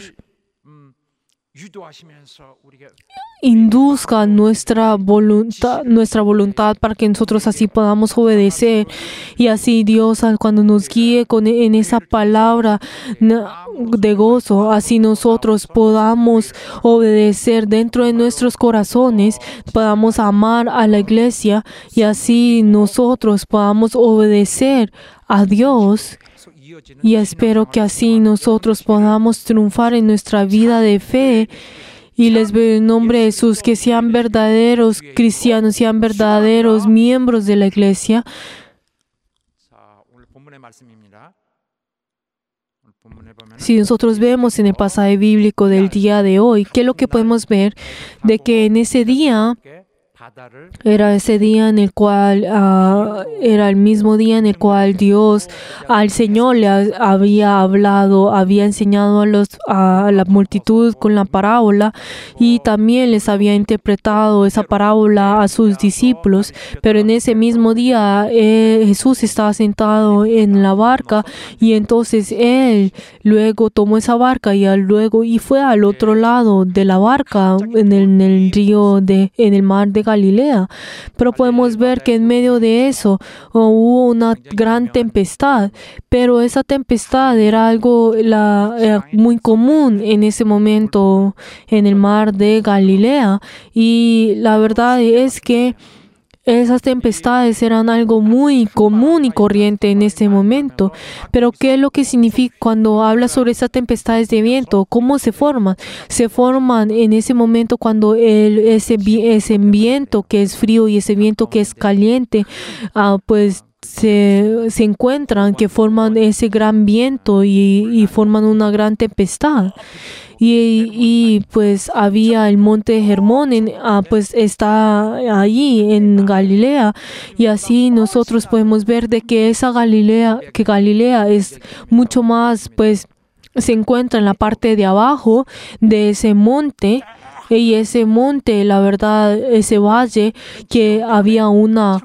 induzca nuestra voluntad, nuestra voluntad para que nosotros así podamos obedecer y así Dios cuando nos guíe con, en esa palabra de gozo, así nosotros podamos obedecer dentro de nuestros corazones, podamos amar a la iglesia y así nosotros podamos obedecer a Dios. Y espero que así nosotros podamos triunfar en nuestra vida de fe. Y les veo en nombre de Jesús que sean verdaderos cristianos, sean verdaderos miembros de la iglesia. Si nosotros vemos en el pasaje bíblico del día de hoy, ¿qué es lo que podemos ver? De que en ese día Era ese día en el cual, uh, era el mismo día en el cual Dios al Señor le ha- había hablado, había enseñado a, los, a la multitud con la parábola y también les había interpretado esa parábola a sus discípulos. Pero en ese mismo día eh, Jesús estaba sentado en la barca y entonces Él luego tomó esa barca y al- luego y fue al otro lado de la barca en el, en el río de, en el mar de Galilea. Pero podemos ver que en medio de eso oh, hubo una gran tempestad, pero esa tempestad era algo la, era muy común en ese momento en el mar de Galilea. Y la verdad es que esas tempestades eran algo muy común y corriente en ese momento. Pero ¿qué es lo que significa cuando habla sobre esas tempestades de viento? ¿Cómo se forman? Se forman en ese momento cuando el, ese, vi- ese viento que es frío y ese viento que es caliente, ah, pues se, se encuentran, que forman ese gran viento y, y forman una gran tempestad. Y, y, pues había el monte Hermón, en, ah, pues está allí en Galilea, y así nosotros podemos ver de que esa Galilea, que Galilea es mucho más, pues se encuentra en la parte de abajo de ese monte. Y ese monte, la verdad, ese valle, que había una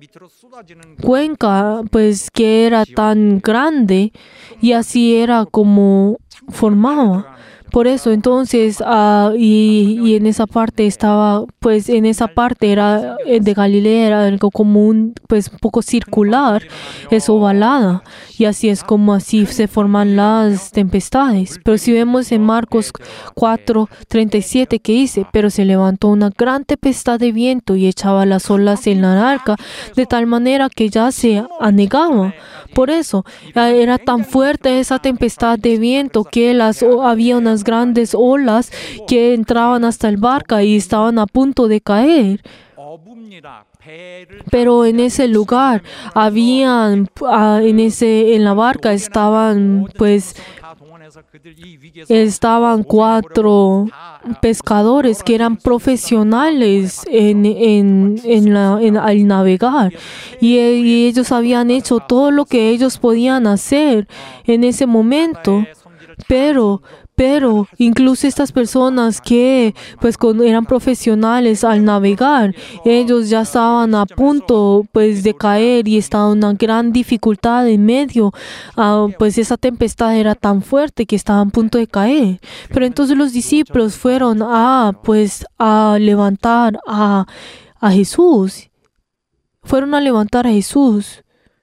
cuenca, pues que era tan grande y así era como formaba. Por eso, entonces, ah, y, y en esa parte estaba, pues en esa parte era eh, de Galilea, era algo como un, pues un poco circular, es ovalada. Y así es como así se forman las tempestades. Pero si vemos en Marcos cuatro, treinta y siete, que dice, pero se levantó una gran tempestad de viento y echaba las olas en la arca, de tal manera que ya se anegaba. Por eso eh, era tan fuerte esa tempestad de viento que las, o, había unas grandes olas que entraban hasta el barca y estaban a punto de caer. Pero en ese lugar habían, ah, en ese, en la barca estaban, pues, estaban cuatro pescadores que eran profesionales en, en, en la, en, al navegar. Y, y ellos habían hecho todo lo que ellos podían hacer en ese momento. Pero Pero incluso estas personas que pues cuando eran profesionales al navegar, ellos ya estaban a punto pues de caer y estaban en una gran dificultad en medio. Uh, pues esa tempestad era tan fuerte que estaban a punto de caer. Pero entonces los discípulos fueron a pues a levantar a, a Jesús. Fueron a levantar a Jesús.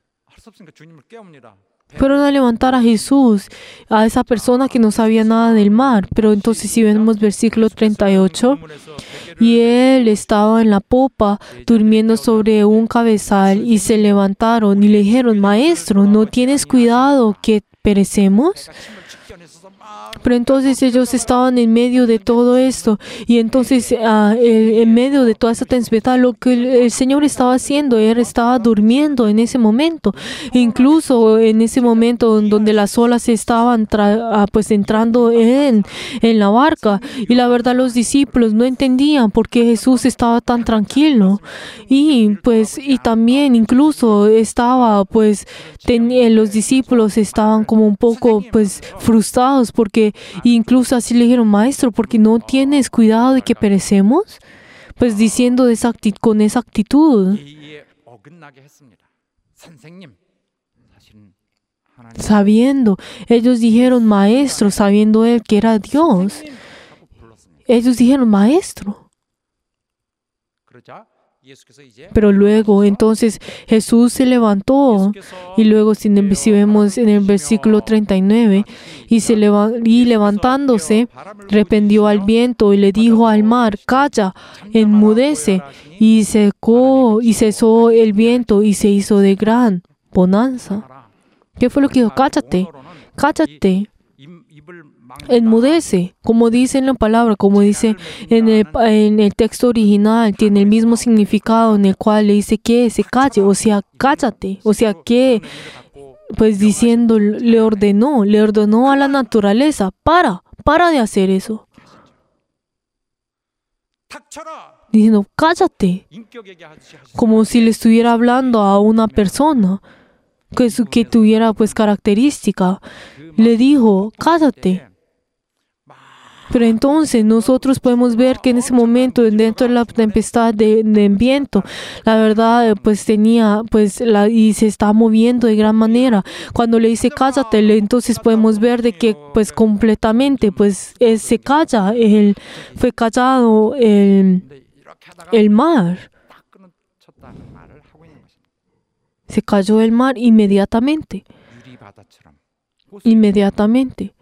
Fueron a levantar a Jesús, a esa persona que no sabía nada del mar. Pero entonces si vemos versículo treinta y ocho, y él estaba en la popa durmiendo sobre un cabezal, y se levantaron y le dijeron, Maestro, ¿no tienes cuidado que perecemos? Pero entonces ellos estaban en medio de todo esto, y entonces uh, en medio de toda esa tempestad, lo que el, el Señor estaba haciendo, Él estaba durmiendo en ese momento. E incluso en ese momento en donde las olas estaban tra- uh, pues entrando en, en la barca, y la verdad los discípulos no entendían por qué Jesús estaba tan tranquilo. Y pues y también incluso estaba pues ten, los discípulos estaban como un poco pues frustrados porque incluso así le dijeron, Maestro, ¿porque no tienes cuidado de que perecemos? Pues diciendo de esa acti- con esa actitud. Sabiendo, ellos dijeron Maestro, sabiendo él que era Dios. Ellos dijeron Maestro. Pero luego, entonces, Jesús se levantó, y luego, si vemos en el versículo treinta y nueve, y, se leva- y levantándose, reprendió al viento y le dijo al mar, calla, enmudece, y secó, y cesó el viento, y se hizo de gran bonanza. ¿Qué fue lo que dijo? Cállate, cállate. Enmudece, como dice en la palabra, como dice en el, en el texto original, tiene el mismo significado en el cual le dice que se calle, o sea, cállate, o sea, que, pues diciendo, le ordenó, le ordenó a la naturaleza, para, para de hacer eso. diciendo, cállate, como si le estuviera hablando a una persona que, su- que tuviera pues característica. Le dijo, cállate. Pero entonces nosotros podemos ver que en ese momento, dentro de la tempestad de, de viento, la verdad pues tenía, pues, la, y se está moviendo de gran manera. Cuando le dice cállate, le- entonces podemos ver de que pues completamente pues él se calla, él fue callado el, el mar. Se cayó el mar inmediatamente. Inmediatamente.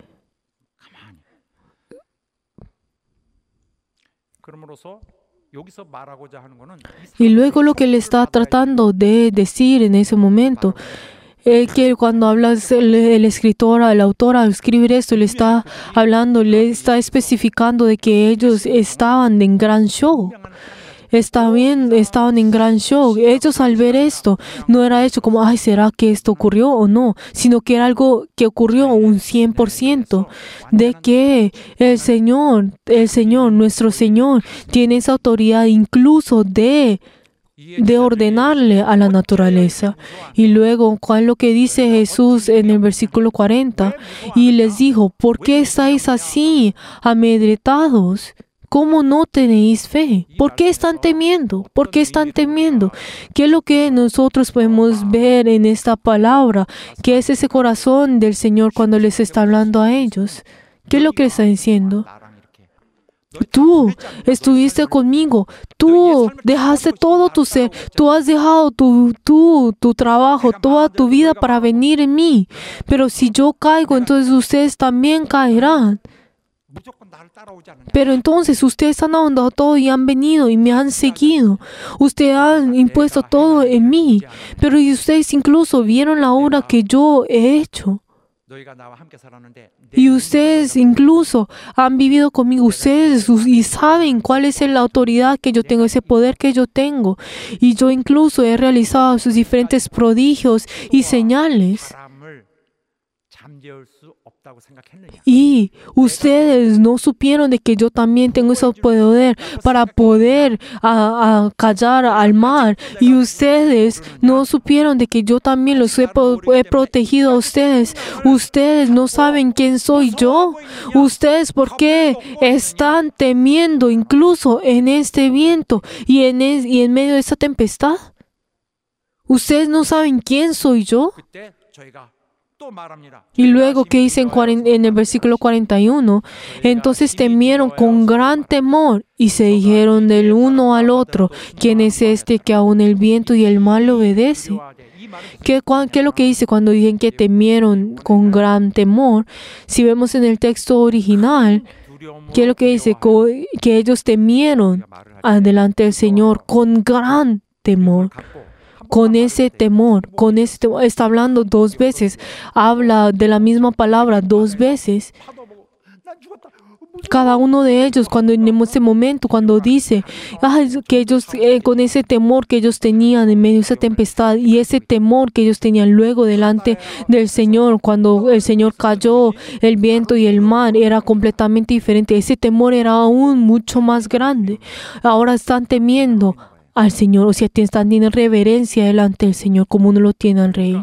Y luego lo que le está tratando de decir en ese momento es que cuando habla el, el escritor, el autor al escribir esto, le está hablando, le está especificando de que ellos estaban en gran shock. Está bien, estaban en gran shock. Ellos al ver esto, no era hecho como, ay, ¿será que esto ocurrió o no? Sino que era algo que ocurrió un cien por ciento. De que el Señor, el Señor, nuestro Señor, tiene esa autoridad incluso de, de ordenarle a la naturaleza. Y luego, ¿cuál es lo que dice Jesús en el versículo cuarenta? Y les dijo, ¿por qué estáis así amedrentados? ¿Cómo no tenéis fe? ¿Por qué están temiendo? ¿Por qué están temiendo? ¿Qué es lo que nosotros podemos ver en esta palabra? ¿Qué es ese corazón del Señor cuando les está hablando a ellos? ¿Qué es lo que está diciendo? Tú estuviste conmigo, tú dejaste todo tu ser, tú has dejado tu, tu, tu trabajo, toda tu vida para venir en mí. Pero si yo caigo, entonces ustedes también caerán. Pero entonces ustedes han abandonado todo y han venido y me han seguido. Ustedes han impuesto todo en mí. Pero y ustedes incluso vieron la obra que yo he hecho. Y ustedes incluso han vivido conmigo. Ustedes y saben cuál es la autoridad que yo tengo, ese poder que yo tengo. Y yo incluso he realizado sus diferentes prodigios y señales. Y ustedes no supieron de que yo también tengo ese poder para poder a, a callar al mar. Y ustedes no supieron de que yo también los he, he protegido a ustedes. Ustedes no saben quién soy yo. Ustedes, ¿por qué están temiendo incluso en este viento y en, es, y en medio de esta tempestad? Ustedes no saben quién soy yo. Y luego, ¿qué dice en, en el versículo cuarenta y uno? Entonces temieron con gran temor y se dijeron del uno al otro, ¿quién es este que aún el viento y el mar le obedece? ¿Qué, ¿Qué es lo que dice cuando dicen que temieron con gran temor? Si vemos en el texto original, ¿qué es lo que dice? Que ellos temieron delante del Señor con gran temor. Con ese temor, con ese temor, está hablando dos veces, habla de la misma palabra dos veces. Cada uno de ellos, cuando en ese momento, cuando dice ah, que ellos, eh, con ese temor que ellos tenían en medio de esa tempestad y ese temor que ellos tenían luego delante del Señor, cuando el Señor cayó, el viento y el mar, era completamente diferente. Ese temor era aún mucho más grande. Ahora están temiendo al Señor, o sea, están teniendo reverencia delante del Señor como uno lo tiene al Rey.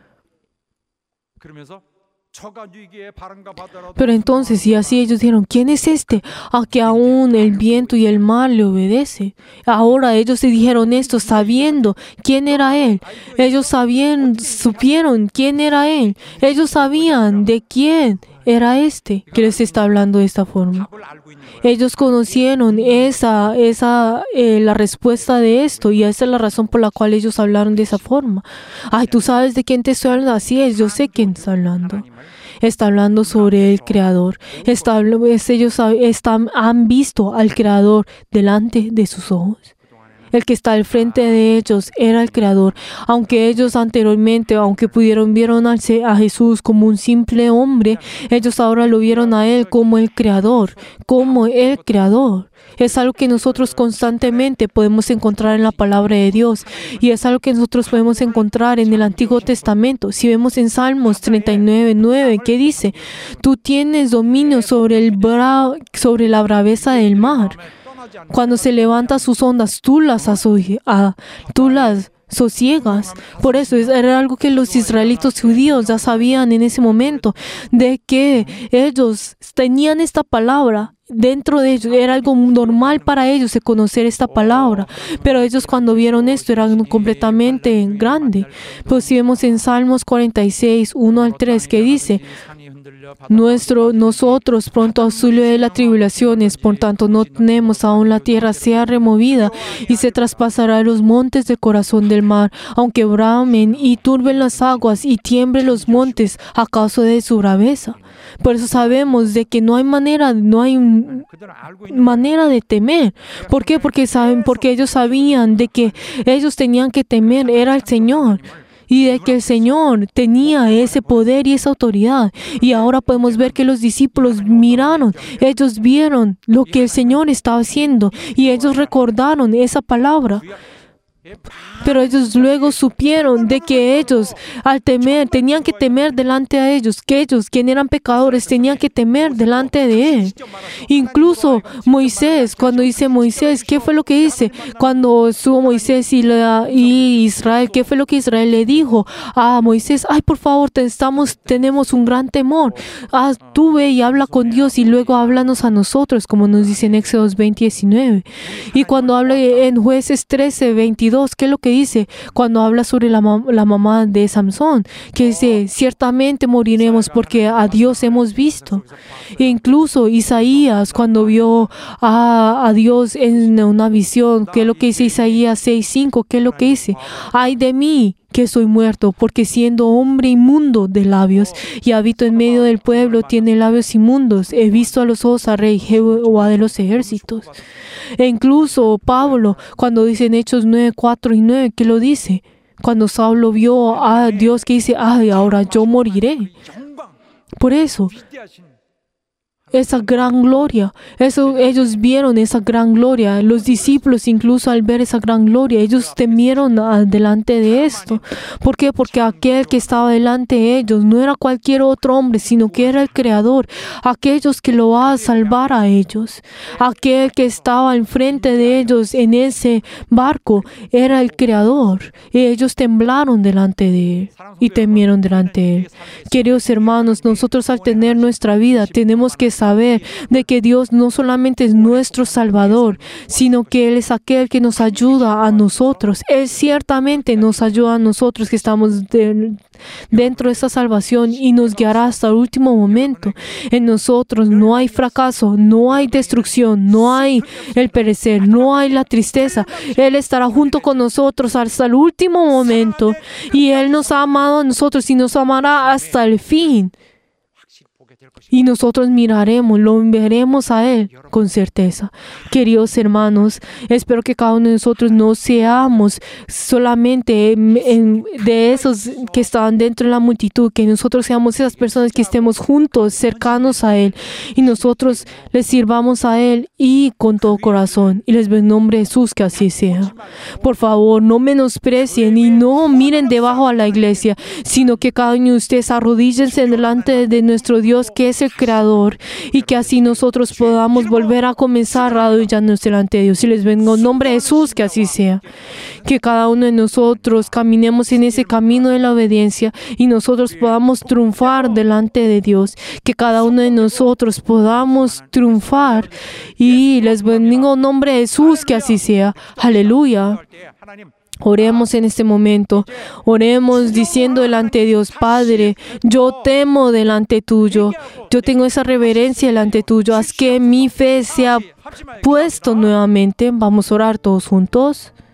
Pero entonces, y así ellos dijeron, ¿quién es este a que aún el viento y el mar le obedece? Ahora ellos se dijeron esto sabiendo quién era Él. Ellos sabían, supieron quién era Él. Ellos sabían de quién era este que les está hablando de esta forma. Ellos conocieron esa, esa, eh, la respuesta de esto y esa es la razón por la cual ellos hablaron de esa forma. Ay, ¿tú sabes de quién te estoy hablando? Así es, yo sé quién está hablando. Está hablando sobre el Creador. Está, ellos están, han visto al Creador delante de sus ojos. El que está al frente de ellos era el Creador. Aunque ellos anteriormente, aunque pudieron, vieron a Jesús como un simple hombre, ellos ahora lo vieron a Él como el Creador, como el Creador. Es algo que nosotros constantemente podemos encontrar en la palabra de Dios y es algo que nosotros podemos encontrar en el Antiguo Testamento. Si vemos en Salmos treinta y nueve, nueve, ¿qué dice? Tú tienes dominio sobre, el bra- sobre la braveza del mar. Cuando se levanta sus ondas, tú las, asoy- ah, tú las sosiegas. Por eso era algo que los israelitos judíos ya sabían en ese momento, de que ellos tenían esta palabra dentro de ellos. Era algo normal para ellos de conocer esta palabra, pero ellos cuando vieron esto eran completamente grande. Pues si vemos en Salmos cuarenta y seis, uno al tres, que dice: Nuestro, nosotros pronto auxilio de las tribulaciones, por tanto no tenemos aún la tierra sea removida y se traspasará los montes del corazón del mar, aunque bramen y turben las aguas y tiemblen los montes a causa de su braveza. Por eso sabemos de que no hay manera, no hay manera de temer. ¿Por qué? Porque saben, porque ellos sabían de que ellos tenían que temer era el Señor. Y de que el Señor tenía ese poder y esa autoridad. Y ahora podemos ver que los discípulos miraron, ellos vieron lo que el Señor estaba haciendo y ellos recordaron esa palabra. Pero ellos luego supieron de que ellos, al temer, tenían que temer delante de ellos, que ellos, quienes eran pecadores, tenían que temer delante de Él. Incluso Moisés, cuando dice Moisés, ¿qué fue lo que dice? Cuando estuvo Moisés y, la, y Israel, ¿qué fue lo que Israel le dijo a Moisés? Ay, por favor, te estamos, tenemos un gran temor. Ah, tú ve y habla con Dios y luego háblanos a nosotros, como nos dice en Éxodo veinte, diecinueve. Y cuando habla en Jueces trece, veintidós, ¿qué es lo que dice? Cuando habla sobre la, mam- la mamá de Samson, que dice, ciertamente moriremos porque a Dios hemos visto. E incluso Isaías, cuando vio a, a Dios en una visión, ¿qué es lo que dice Isaías seis, cinco? ¿Qué es lo que dice? Ay de mí, que soy muerto, porque siendo hombre inmundo de labios y habito en medio del pueblo, tiene labios inmundos. He visto a los ojos a Rey Jehová de los ejércitos. E incluso Pablo, cuando dice en Hechos nueve, cuatro y nueve, ¿qué lo dice? Cuando Saulo vio a Dios que dice, ay, ahora yo moriré. Por eso, esa gran gloria, eso, ellos vieron esa gran gloria. Los discípulos, incluso al ver esa gran gloria, ellos temieron delante de esto. ¿Por qué? Porque aquel que estaba delante de ellos no era cualquier otro hombre, sino que era el Creador, aquellos que lo va a salvar a ellos. Aquel que estaba enfrente de ellos en ese barco era el Creador. Y ellos temblaron delante de Él y temieron delante de Él. Queridos hermanos, nosotros al tener nuestra vida tenemos que saber de que Dios no solamente es nuestro Salvador, sino que Él es aquel que nos ayuda a nosotros. Él ciertamente nos ayuda a nosotros que estamos de, dentro de esa salvación y nos guiará hasta el último momento. En nosotros no hay fracaso, no hay destrucción, no hay el perecer, no hay la tristeza. Él estará junto con nosotros hasta el último momento y Él nos ha amado a nosotros y nos amará hasta el fin. Y nosotros miraremos, lo veremos a Él con certeza. Queridos hermanos, espero que cada uno de nosotros no seamos solamente en, en, de esos que estaban dentro de la multitud, que nosotros seamos esas personas que estemos juntos, cercanos a Él, y nosotros les sirvamos a Él y con todo corazón. Y les doy en nombre de Jesús que así sea. Por favor, no menosprecien y no miren debajo a la iglesia, sino que cada uno de ustedes arrodíllense delante de nuestro Dios, que es el Creador, y que así nosotros podamos volver a comenzar a arrodillarnos delante de Dios. Y les vengo en nombre de Jesús que así sea. Que cada uno de nosotros caminemos en ese camino de la obediencia y nosotros podamos triunfar delante de Dios. Que cada uno de nosotros podamos triunfar y les bendigo en nombre de Jesús que así sea. Aleluya. Oremos en este momento, oremos diciendo delante de Dios, Padre, yo temo delante tuyo, yo tengo esa reverencia delante tuyo, haz que mi fe sea puesto nuevamente. Vamos a orar todos juntos.